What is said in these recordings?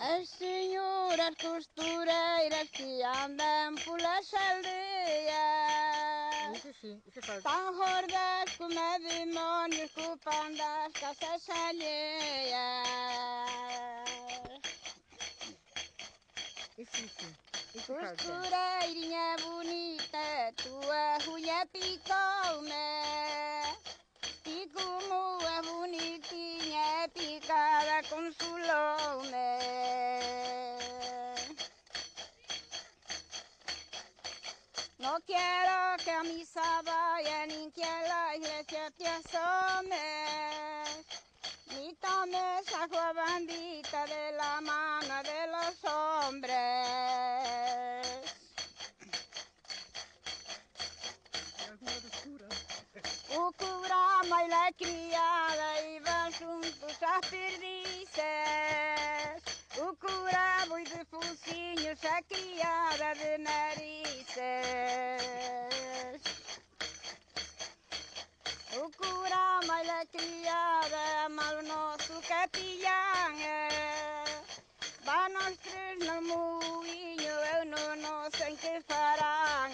As senhoras costureiras que andam pelas aldeias, Isso faz. tão gordas como demônios, culpando as caças alheias. Isso faz. Costureirinha bonita, tua unha picou-me. E como é bonitinha, é picada, consolou-me. No quiero que a misa vaya ni que a la iglesia te asomes, ni tomes agua bendita de la mano de los hombres. O cura e la criada iban juntos às perdices. O cura boi de focinhos, a criada de narices. O cura e la criada mal nosso capilhão. Vá nós três no moinho, eu não sei que farão.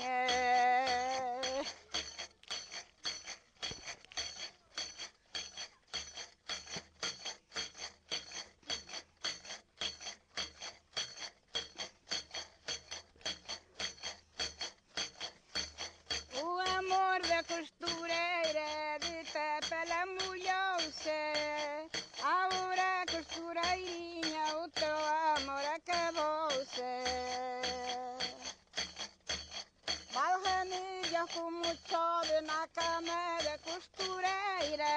O amor da costureira de Pepe ela molhou-se. Agora costureirinha, o teu amor acabou-se. Valga-me Deus como chove na cama da costureira.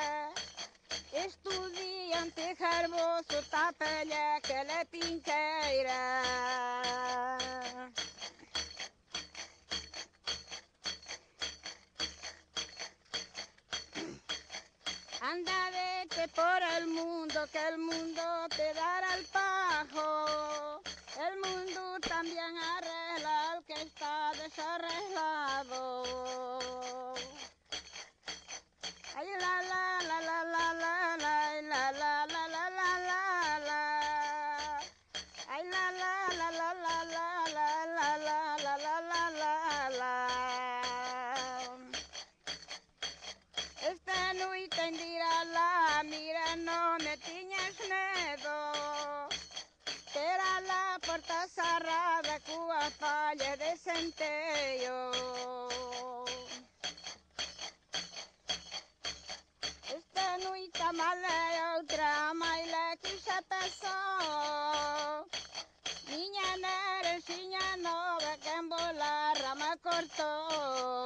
Estudiante garboso, tapa-lhe aquela pinteira. Anda, vete por el mundo, que el mundo te dará el pajo. El mundo también arregla al que está desarreglado. Ay, la la la la la la la la la la la la la la. Ay, la la la la la la la la la la la la la. Esta noite en dirala, mira, no me tiñas medo. Terá la porta cerrada cua falla de centello. Esta noite a mala e outra maila que xa pasou. Miña naranxiña nova que en volar rama cortou.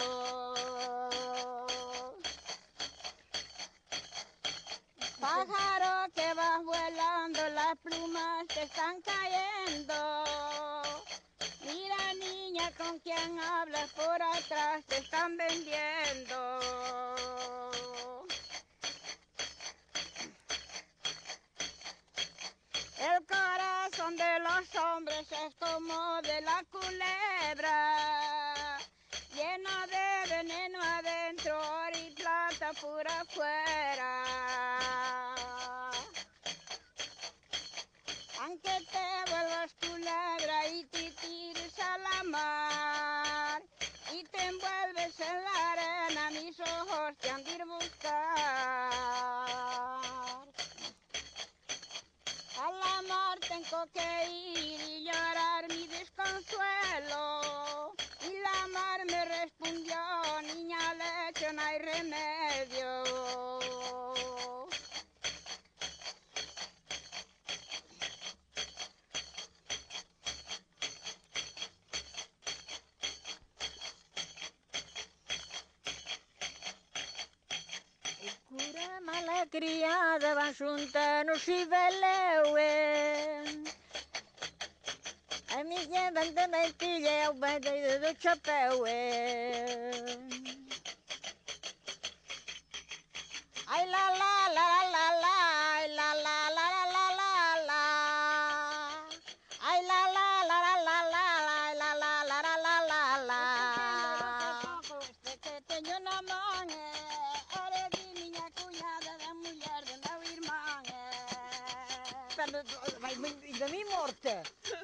Pájaro que vas volando, las plumas te están cayendo. Mira niña con quien hablas por atrás, te están vendiendo. El corazón de los hombres es como de la culebra, lleno de veneno adentro, oro y plata por afuera. Aunque te vuelvas culebra y te tires a la mar y te envuelves en la arena, mis ojos te han de ir buscar. A la mar tengo que ir y llorar mi desconsuelo. Y la mar me respondió, niña leche, no hay remedio. Cura mala criada van xuntanos e veleuen. A miña banda mentilla é o bandeiro do chapéu. Ay la la la la la, ay la la la la la la. Ay la la la la la la, ay la la la la la la la. Este que teño na man, ore di miña cuñada da muller de meu irmán. de mi morte.